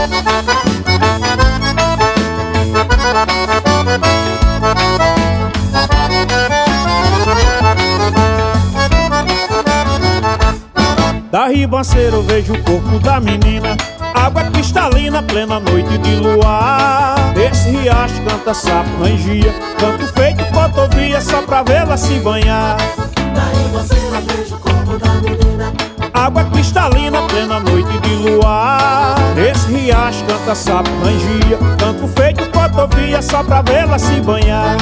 Da ribanceira eu vejo o corpo da menina, água cristalina, plena noite de luar. Esse riacho canta sapo, rangia, canto feito cotovia, só pra vê-la se banhar. Da ribanceira eu vejo o corpo da menina, água cristalina, plena noite de luar. Esse riacho canta sapo, rangia, canto feito cotovia, só pra vê-la se banhar.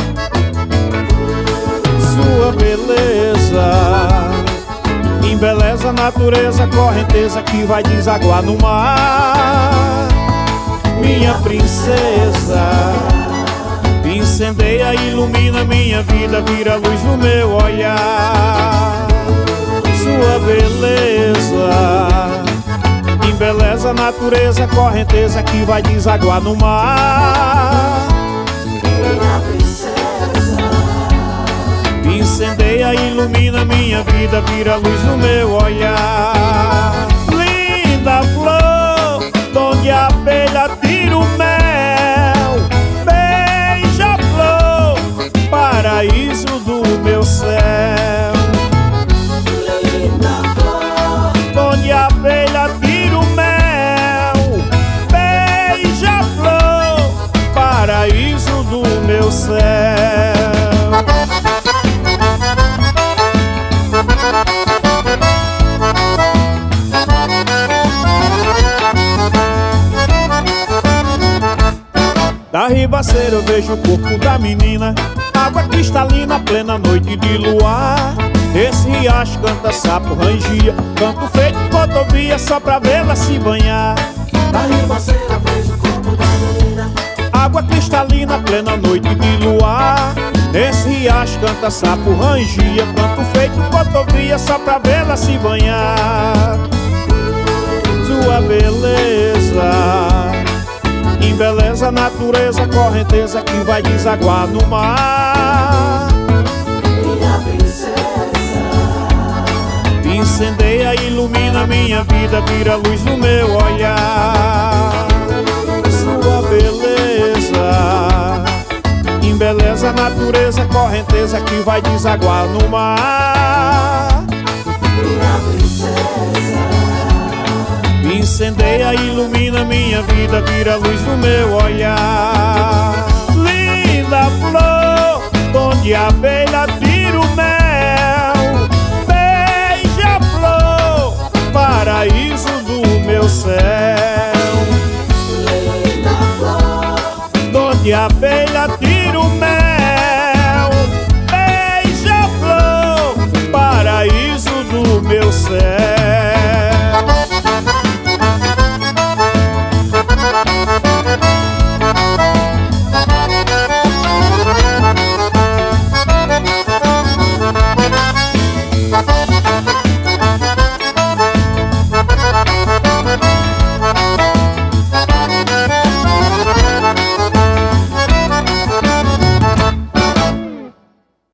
Sua beleza embeleza a natureza, correnteza que vai desaguar no mar. Minha princesa incendeia, ilumina minha vida, vira luz no meu olhar. Sua beleza embeleza a natureza, correnteza que vai desaguar no mar. minha princesa. Incendeia, ilumina minha vida, vira luz no meu olhar. Linda flor, donde a abelha tira o mel, beija-flor, paraíso do meu céu. Linda flor, Donde a abelha tira o mel, beija-flor, paraíso do meu céu. Da ribanceira eu vejo o corpo da menina, água cristalina, plena noite de luar. Esse riacho canta sapo, rangia, canto feito cotovia, só pra vê-la se banhar. da ribanceira eu vejo o corpo da menina, Água cristalina, plena noite de luar. Esse riacho canta sapo, rangia, canto feito cotovia, só pra vê-la se banhar. Sua beleza embeleza a natureza, correnteza que vai desaguar no mar. minha princesa. Incendeia, ilumina minha vida, vira luz no meu olhar. Sua beleza embeleza a natureza, correnteza que vai desaguar no mar. Minha princesa. Incendeia, ilumina minha vida, vira luz no meu olhar. Linda flor, onde a abelha tira o mel, beija-flor, paraíso do meu céu. Linda flor, Onde a abelha